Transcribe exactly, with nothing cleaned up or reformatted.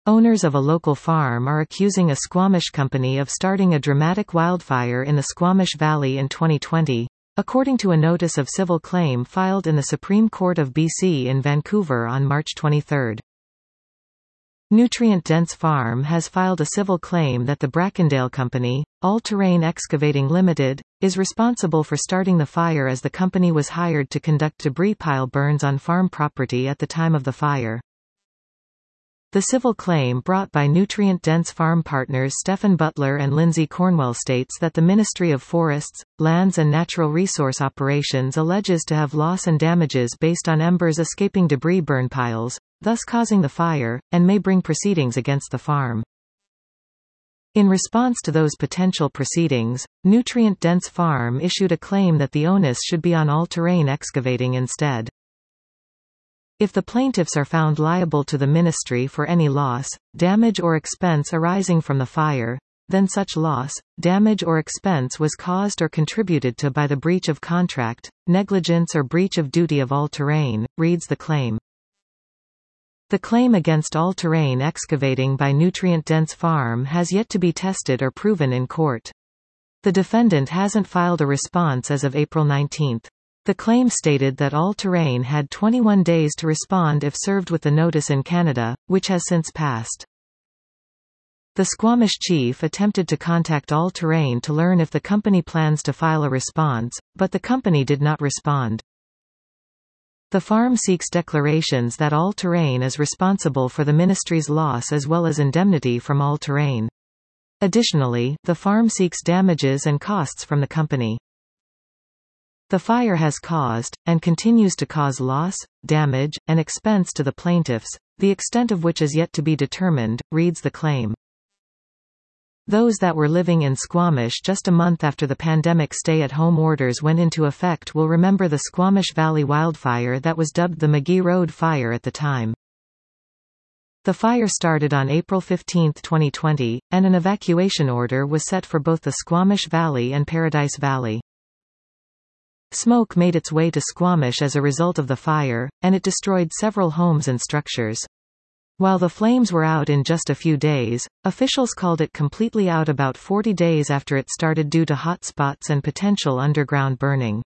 Owners of a local farm are accusing a Squamish company of starting a dramatic wildfire in the Squamish Valley in twenty twenty, according to a notice of civil claim filed in the Supreme Court of B C in Vancouver on March twenty-third. Nutrient Dense Farm has filed a civil claim that the Brackendale Company, All Terrain Excavating Limited, is responsible for starting the fire as the company was hired to conduct debris pile burns on farm property at the time of the fire. The civil claim brought by Nutrient Dense Farm partners Stephen Butler and Lindsay Cornwell states that the Ministry of Forests, Lands and Natural Resource Operations alleges to have loss and damages based on embers escaping debris burn piles, thus causing the fire, and may bring proceedings against the farm. In response to those potential proceedings, Nutrient Dense Farm issued a claim that the onus should be on All Terrain Excavating instead. If the plaintiffs are found liable to the ministry for any loss, damage or expense arising from the fire, then such loss, damage or expense was caused or contributed to by the breach of contract, negligence or breach of duty of All Terrain, reads the claim. The claim against All Terrain Excavating by Nutrient Dense Farm has yet to be tested or proven in court. The defendant hasn't filed a response as of April nineteenth. The claim stated that All Terrain had twenty-one days to respond if served with the notice in Canada, which has since passed. The Squamish chief attempted to contact All Terrain to learn if the company plans to file a response, but the company did not respond. The farm seeks declarations that All Terrain is responsible for the ministry's loss as well as indemnity from All Terrain. Additionally, the farm seeks damages and costs from the company. The fire has caused, and continues to cause loss, damage, and expense to the plaintiffs, the extent of which is yet to be determined, reads the claim. Those that were living in Squamish just a month after the pandemic stay-at-home orders went into effect will remember the Squamish Valley wildfire that was dubbed the McGee Road Fire at the time. The fire started on April fifteenth twenty twenty, and an evacuation order was set for both the Squamish Valley and Paradise Valley. Smoke made its way to Squamish as a result of the fire, and it destroyed several homes and structures. While the flames were out in just a few days, officials called it completely out about forty days after it started due to hot spots and potential underground burning.